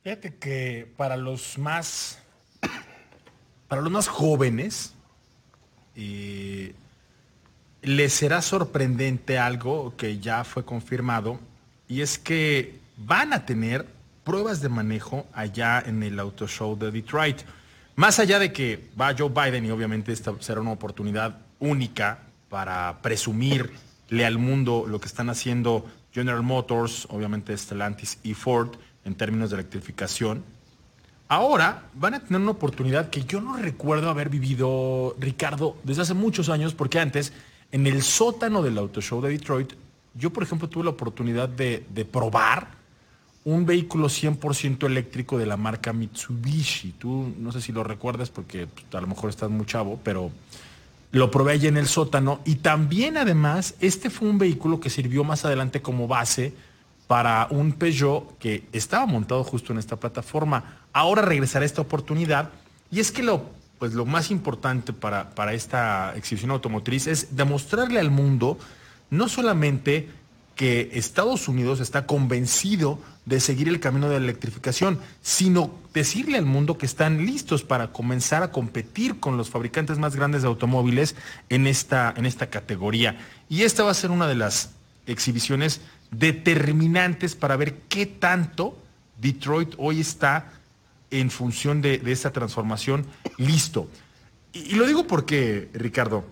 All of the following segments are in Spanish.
Fíjate que para los más jóvenes, eh, les será sorprendente algo que ya fue confirmado, y es que van a tener pruebas de manejo allá en el Auto Show de Detroit. Más allá de que va Joe Biden, y obviamente esta será una oportunidad única para presumirle al mundo lo que están haciendo General Motors, obviamente Stellantis y Ford en términos de electrificación. Ahora van a tener una oportunidad que yo no recuerdo haber vivido, Ricardo, desde hace muchos años, porque antes, en el sótano del Auto Show de Detroit, yo, por ejemplo, tuve la oportunidad de probar un vehículo 100% eléctrico de la marca Mitsubishi. Tú no sé si lo recuerdas porque pues, a lo mejor estás muy chavo, pero lo probé allí en el sótano, y también además este fue un vehículo que sirvió más adelante como base para un Peugeot que estaba montado justo en esta plataforma. Ahora regresará esta oportunidad, y es que pues lo más importante para esta exhibición automotriz es demostrarle al mundo no solamente que Estados Unidos está convencido de seguir el camino de la electrificación, sino decirle al mundo que están listos para comenzar a competir con los fabricantes más grandes de automóviles en esta categoría. Y esta va a ser una de las exhibiciones determinantes para ver qué tanto Detroit hoy está en función de esta transformación listo. Y lo digo porque, Ricardo,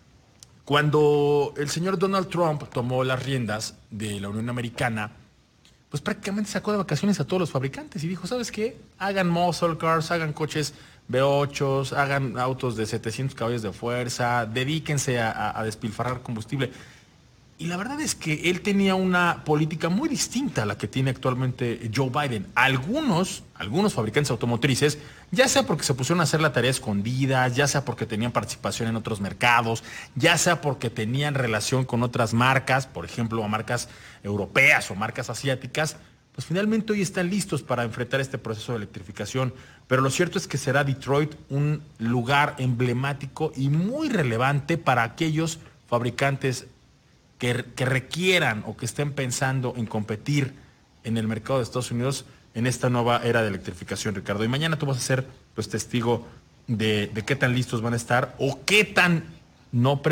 cuando el señor Donald Trump tomó las riendas de la Unión Americana, pues prácticamente sacó de vacaciones a todos los fabricantes y dijo, ¿sabes qué? Hagan muscle cars, hagan coches V8, hagan autos de 700 caballos de fuerza, dedíquense a despilfarrar combustible. Y la verdad es que él tenía una política muy distinta a la que tiene actualmente Joe Biden. Algunos fabricantes automotrices, ya sea porque se pusieron a hacer la tarea escondida, ya sea porque tenían participación en otros mercados, ya sea porque tenían relación con otras marcas, por ejemplo, a marcas europeas o marcas asiáticas, pues finalmente hoy están listos para enfrentar este proceso de electrificación. Pero lo cierto es que será Detroit un lugar emblemático y muy relevante para aquellos fabricantes que requieran o que estén pensando en competir en el mercado de Estados Unidos en esta nueva era de electrificación, Ricardo. Y mañana tú vas a ser pues testigo de qué tan listos van a estar o qué tan no